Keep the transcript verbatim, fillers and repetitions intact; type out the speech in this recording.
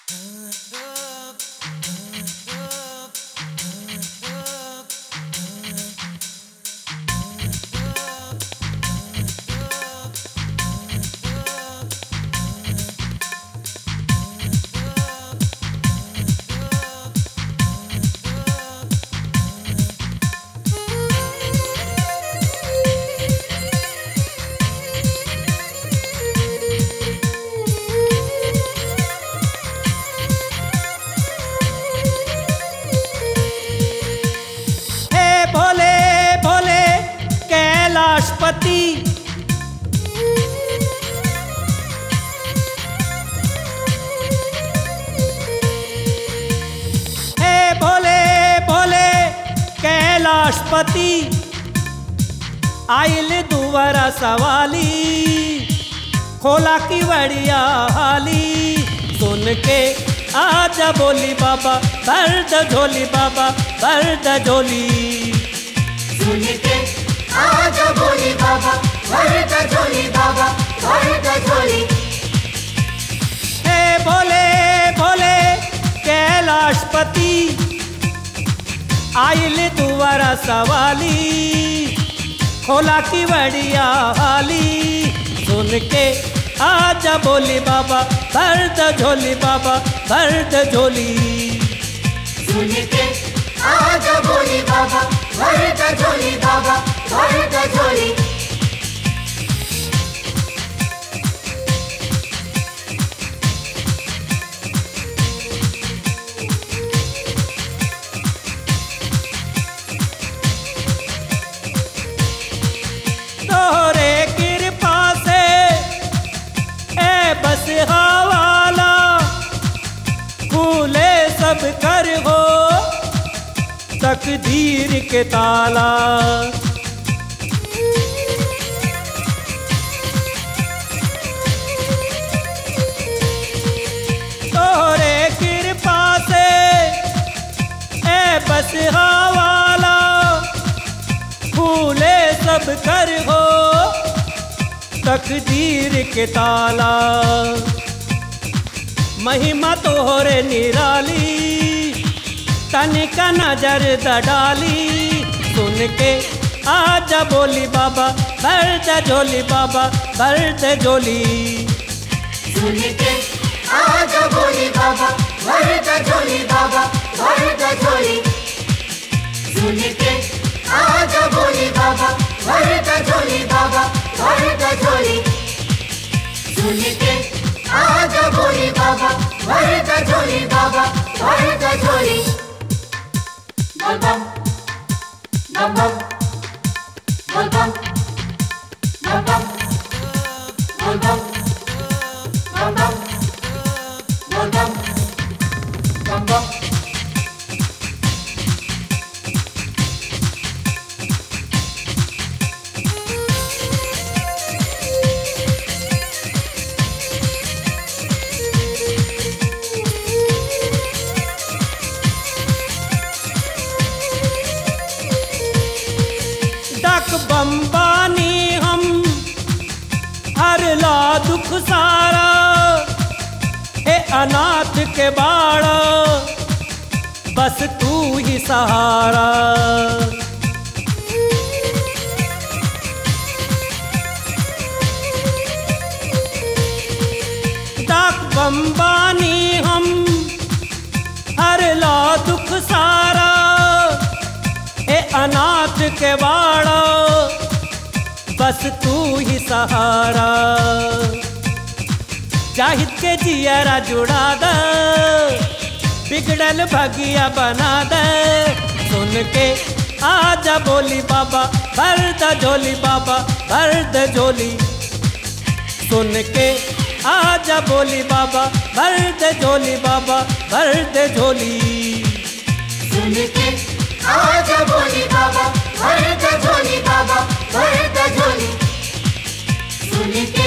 पति हे भोले भोले कैलाशपति आइल दुआरा सवाली खोला की बड़िया हाली सुन के आजा बोली बाबा दर्द झोली बाबा दर्द झोली सुन के आजा बोली बाबा दर्द झोली बाबा दर्द झोली हे भोले भोले कैलाशपति आइल दुआरा सवाली खोला की बड़िया हाली सुन के आजा बोली बाबा दर्द झोली बाबा दर्द झोली सुन के आजा बोली बाबा दर्द झोली बाबा दर्द झोली तोहरे कृपा से ए बस हवाला खुले सब कर हो तकदीर के ताला तोहरे कृपा से ए बस हवाला फूले सब कर हो तकदीर के ताला महिमा तोहरे निराली तनिका नजर डाली सुन के आजा बोली बाबा दर्द झोली बाबा दर्द झोली सुन के आजा बोली बाबा दर्द झोली बाबा दर्द झोली सुन के आजा बोली बाबा दर्द झोली बाबा दर्द झोली सुन के आजा बोली बाबा दर्द झोली बाबा दर्द झोली बम बम बम बम बम बम बम बम बम बम बम बम बम बम बम बम बम्बानी हम हर ला दुख सारा ए अनाथ के बाड़ा बस तू ही सहारा डाक बम्बानी हम हर ला दुख सारा ए अनाथ के बाड़ा बस तू ही सहारा जाहिद के जियरा जुड़ा दे बिगड़ल भगिया बना दे सुन के आजा बोली बाबा दर्द झोली बाबा दर्द झोली सुन के आजा बोली बाबा दर्द झोली बाबा दर्द झोली सुन के आजा बोली बाबा दर्द झोली बाबा दर्द झोली सुन के